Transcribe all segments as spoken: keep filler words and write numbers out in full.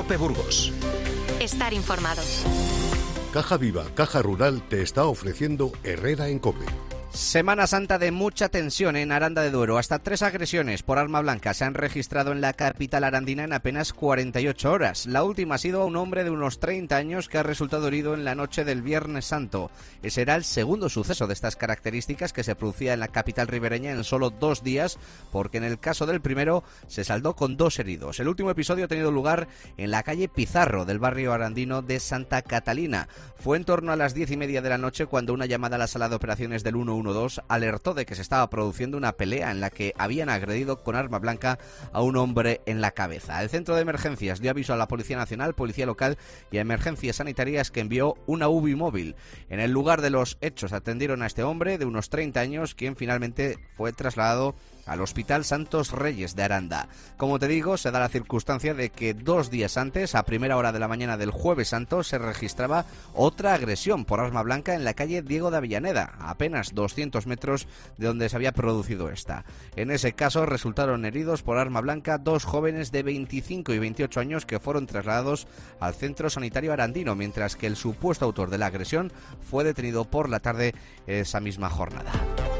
COPE Burgos. Estar informado. Caja Viva, Caja Rural te está ofreciendo Herrera en COPE. Semana Santa de mucha tensión en Aranda de Duero. Hasta tres agresiones por arma blanca se han registrado en la capital arandina en apenas cuarenta y ocho horas. La última ha sido a un hombre de unos treinta años que ha resultado herido en la noche del Viernes Santo. Ese era el segundo suceso de estas características que se producía en la capital ribereña en solo dos días, porque en el caso del primero se saldó con dos heridos. El último episodio ha tenido lugar en la calle Pizarro del barrio arandino de Santa Catalina. Fue en torno a las diez y media de la noche cuando una llamada a la sala de operaciones del uno uno dos alertó de que se estaba produciendo una pelea en la que habían agredido con arma blanca a un hombre en la cabeza. El centro de emergencias dio aviso a la Policía Nacional, Policía Local y a Emergencias Sanitarias, que envió una U B I móvil. En el lugar de los hechos atendieron a este hombre de unos treinta años, quien finalmente fue trasladado al Hospital Santos Reyes de Aranda. Como te digo, se da la circunstancia de que dos días antes, a primera hora de la mañana del Jueves Santo, se registraba otra agresión por arma blanca en la calle Diego de Avellaneda, a apenas doscientos metros de donde se había producido esta. En ese caso resultaron heridos por arma blanca dos jóvenes de veinticinco y veintiocho años que fueron trasladados al centro sanitario arandino, mientras que el supuesto autor de la agresión fue detenido por la tarde esa misma jornada.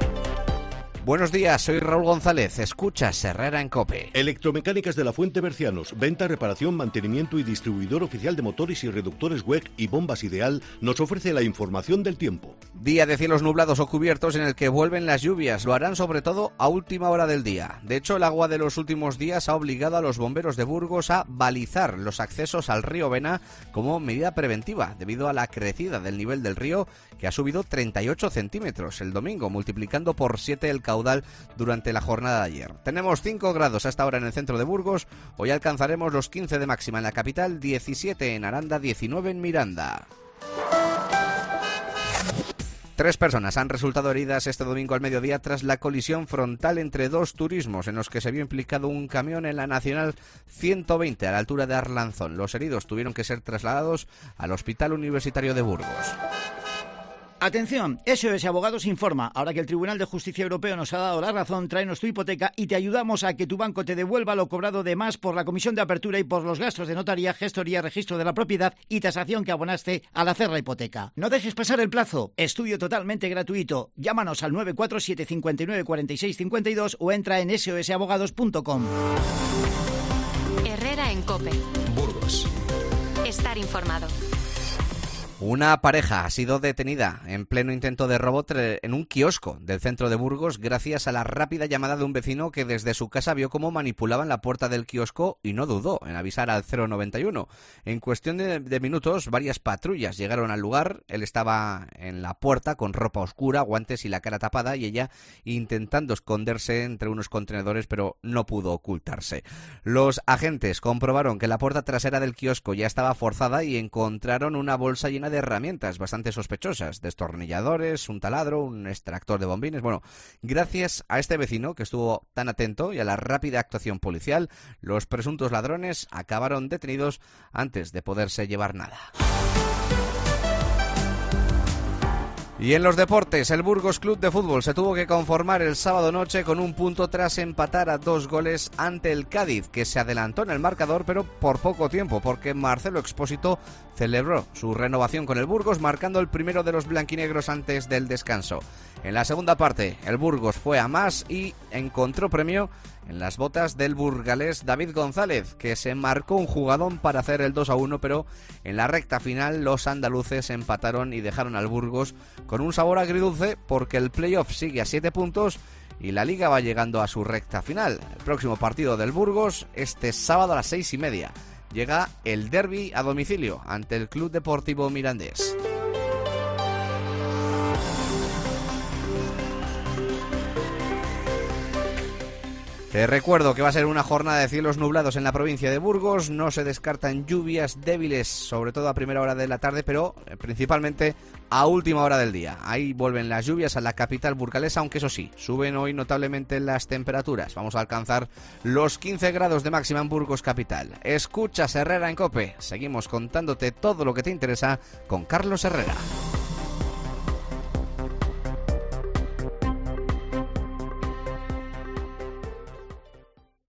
Buenos días, soy Raúl González, escuchas Herrera en COPE. Electromecánicas de la Fuente Bercianos, venta, reparación, mantenimiento y distribuidor oficial de motores y reductores W E C y bombas Ideal, nos ofrece la información del tiempo. Día de cielos nublados o cubiertos en el que vuelven las lluvias, lo harán sobre todo a última hora del día. De hecho, el agua de los últimos días ha obligado a los bomberos de Burgos a balizar los accesos al río Vena como medida preventiva, debido a la crecida del nivel del río, que ha subido treinta y ocho centímetros el domingo, multiplicando por siete el caudal durante la jornada de ayer. Tenemos cinco grados hasta ahora en el centro de Burgos, hoy alcanzaremos los quince de máxima en la capital, diecisiete en Aranda, diecinueve en Miranda. Tres personas han resultado heridas este domingo al mediodía tras la colisión frontal entre dos turismos en los que se vio implicado un camión en la Nacional ciento veinte a la altura de Arlanzón. Los heridos tuvieron que ser trasladados al Hospital Universitario de Burgos. Atención, S O S Abogados informa. Ahora que el Tribunal de Justicia Europeo nos ha dado la razón, tráenos tu hipoteca y te ayudamos a que tu banco te devuelva lo cobrado de más por la comisión de apertura y por los gastos de notaría, gestoría, registro de la propiedad y tasación que abonaste al hacer la hipoteca. No dejes pasar el plazo. Estudio totalmente gratuito. Llámanos al nueve cuatro siete cinco nueve cuatro seis cinco dos o entra en ese o ese abogados punto com. Herrera en COPE. Burgos. Estar informado. Una pareja ha sido detenida en pleno intento de robo en un kiosco del centro de Burgos gracias a la rápida llamada de un vecino que desde su casa vio cómo manipulaban la puerta del kiosco y no dudó en avisar al cero noventa y uno. En cuestión de, de minutos, varias patrullas llegaron al lugar. Él estaba en la puerta con ropa oscura, guantes y la cara tapada, y ella intentando esconderse entre unos contenedores, pero no pudo ocultarse. Los agentes comprobaron que la puerta trasera del kiosco ya estaba forzada y encontraron una bolsa llena de herramientas bastante sospechosas, destornilladores, un taladro, un extractor de bombines. Bueno, gracias a este vecino que estuvo tan atento y a la rápida actuación policial, los presuntos ladrones acabaron detenidos antes de poderse llevar nada. Y en los deportes, el Burgos Club de Fútbol se tuvo que conformar el sábado noche con un punto tras empatar a dos goles ante el Cádiz, que se adelantó en el marcador, pero por poco tiempo, porque Marcelo Expósito celebró su renovación con el Burgos, marcando el primero de los blanquinegros antes del descanso. En la segunda parte, el Burgos fue a más y encontró premio en las botas del burgalés David González, que se marcó un jugadón para hacer el dos a uno, pero en la recta final los andaluces empataron y dejaron al Burgos con un sabor agridulce, porque el playoff sigue a siete puntos y la Liga va llegando a su recta final. El próximo partido del Burgos, este sábado a las seis y media, llega el derbi a domicilio ante el Club Deportivo Mirandés. Te recuerdo que va a ser una jornada de cielos nublados en la provincia de Burgos. No se descartan lluvias débiles, sobre todo a primera hora de la tarde, pero principalmente a última hora del día. Ahí vuelven las lluvias a la capital burgalesa, aunque eso sí, suben hoy notablemente las temperaturas. Vamos a alcanzar los quince grados de máxima en Burgos capital. Escuchas Herrera en COPE. Seguimos contándote todo lo que te interesa con Carlos Herrera.